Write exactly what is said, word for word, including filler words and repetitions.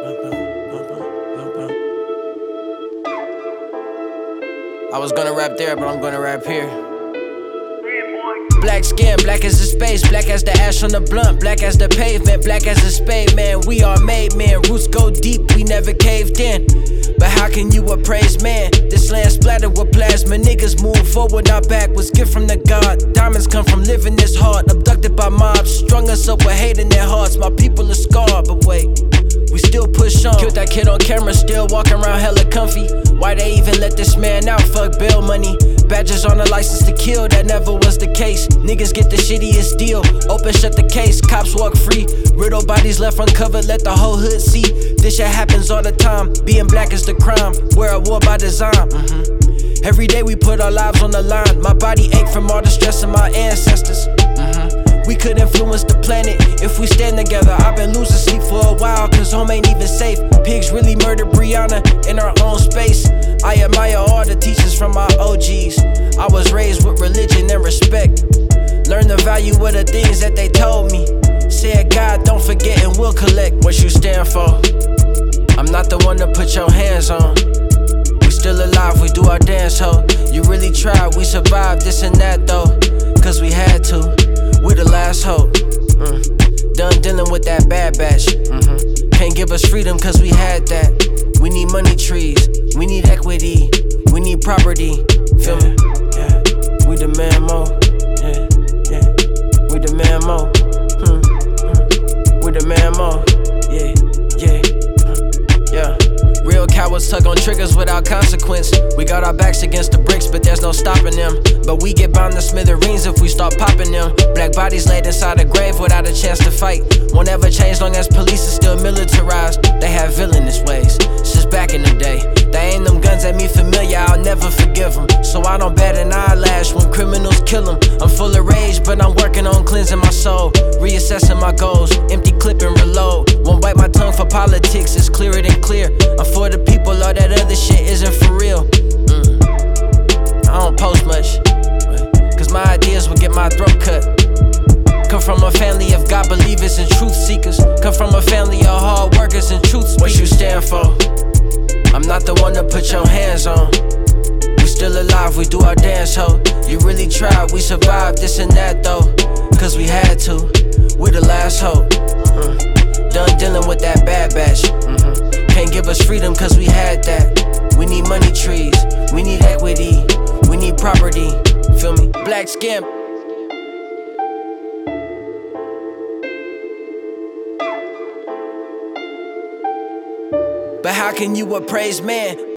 I was gonna rap there, but I'm gonna rap here. Black skin, black as the space, black as the ash on the blunt, black as the pavement, black as the spade, man. We are made, man. Roots go deep, we never caved in. But how can you appraise, man? This land splattered with plasma. Niggas move forward, not backwards. Gift from the God. Diamonds come from living this hard. Abducted by mobs, strung us up with hate in their hearts. My people are scarred, but wait, we still push on. Killed that kid on camera, still walking around hella comfy. Why they even let this man out? Fuck bail money. Badges on a license to kill, that never was the case. Niggas get the shittiest deal. Open, shut the case, cops walk free. Riddle bodies left uncovered, let the whole hood see. This shit happens all the time. Being black is the crime. We're at war by design. Mm-hmm. Every day we put our lives on the line. My body ached from all the stress of my ancestors. Mm-hmm. We could influence the planet if we stand together. I've been losing sleep for a while, cause home ain't even safe. Pigs really murdered Brianna in our own space. I admire all the teachers from my O Gs. I was raised with religion and respect. Learned the value of the things that they told me. Said God, don't forget and we'll collect what you stand for. I'm not the one to put your hands on. We still alive, we do our dance, ho. You really tried, we survived this and that though, cause we had to. We the last hope. mm. Done dealing with that bad batch. mm-hmm. Can't give us freedom cause we had that. We need money trees, we need equity, we need property. Feel me? Yeah. We demand more. Yeah, yeah. We demand more. Hmm. Hmm. We demand more. Yeah, yeah. Yeah. Real cowards tug on triggers without consequence. We got our backs against the bricks, but there's no stopping them. But we get bound to smithereens if we start popping them. Black bodies laid inside a grave without a chance to fight. Won't ever change long as police is still militarized. They have villainous ways since back in the day. They aim them guns at me familiar, I'll never forgive them. So I don't bat an eyelash when criminals kill them. I'm full of rage, but I'm working on cleansing my soul. Reassessing my goals, empty clip and reload. Won't bite my tongue for politics, it's clearer than clear. I'm for the people, all that other shit isn't for real. mm. I don't post much, cause my ideas will get my throat cut. Come from a family of God believers and truth seekers. Come from a family of hard workers and truth speakers. What you stand for? I'm not the one to put your hands on. We still alive, we do our dance, ho. You really tried, we survived this and that though, cause we had to. We the last hope. mm. Done dealing with that bad batch. mm-hmm. Can't give us freedom cause we had that. We need money trees, we need equity, we need property. Feel me? Black skin. But how can you appraise man?